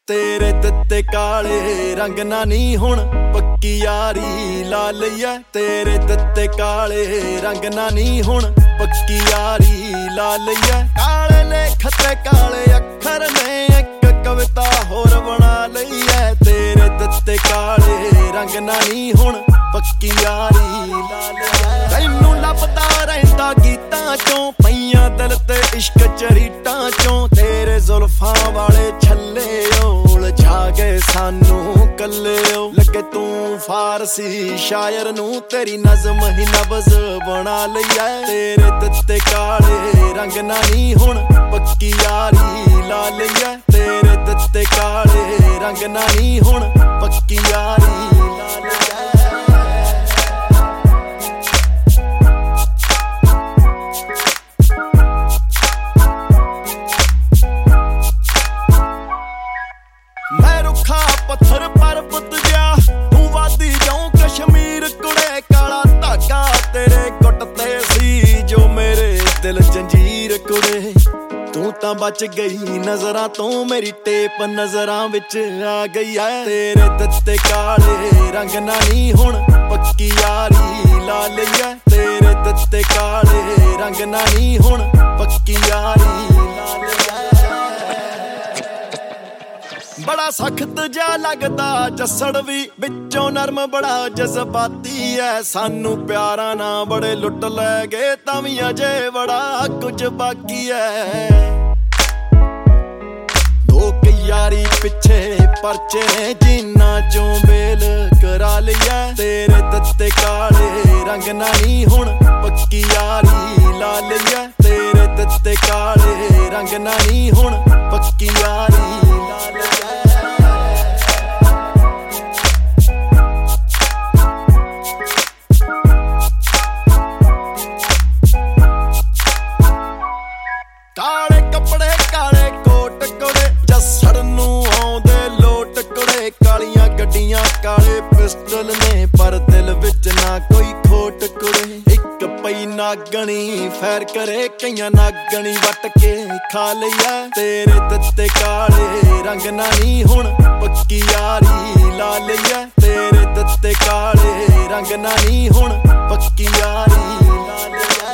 तेरे ਦਿੱਤੇ ਕਾਲੇ रंग ना नी हुण पक्की यारी ला लईए तेरे ਦਿੱਤੇ काले रंग ना नी हुण पक्की यारी ला लईए काले लेख ते काले अखर ने एक कविता होर बना लईए तेरे ਦਿੱਤੇ काले रंग ना नी हुण पक्की यारी ला लईए तैनू लभदा रहिंदा गीतां चों पईयां दिल ते इश्क चरीटां चों तेरे जुल्फां वाले छल्ले जागे सानू कल्ले लगे तू फारसी शायर नू तेरी नज़म ही नबज़ बना लिया तेरे ਦਿੱਤੇ काले रंग ना नी हुण पक्की यारी ला लईए तेरे ਦਿੱਤੇ काले रंग ना नी हुण पक्की यारी ला लईए मैं रुखा पत्थर पर्वत जा तू वादी जाऊं कश्मीर कुड़े काला धागा तेरे गुट ते सी जो मेरे दिल जंजीर कुड़े तू तां बच गई नजरां तो मेरी टेप नजरां विच आ गई है तेरे ਦਿੱਤੇ काले रंग ना नी हुण पक्की यारी ला लईए तेरे ਦਿੱਤੇ काले रंग ना नी हुण पक्की यारी ला लईए बड़ा सख्त जा लगदा जस्सड़ भी बिचों नरम बड़ा जज्बाती है सानू प्यारा ना बड़े लुट लै गए तां वी अजे बड़ा कुछ बाकी है दो यारी पिछे परचे जिन्ना चों बेल करा लिया तेरे ਦਿੱਤੇ काले रंग ना नी हुण पक्की यारी ला लईए तेरे ਦਿੱਤੇ काले रंग ना नी हुण पक्की यारी ला लईए काले कपड़े काले कोट कुड़े जस्सड़ नू आउंदे लोट कुड़े कालियां गड्डियां काले पिस्टल ने पर दिल विच ना कोई खोट कुड़े एक पई नागणी फैर करे कईयां नागणी वट के खा लईए तेरे ਦਿੱਤੇ काले रंग ना नी हुण पक्की यारी ला लईए तेरे ਦਿੱਤੇ काले रंग ना नी हुण पक्की यारी ला लईए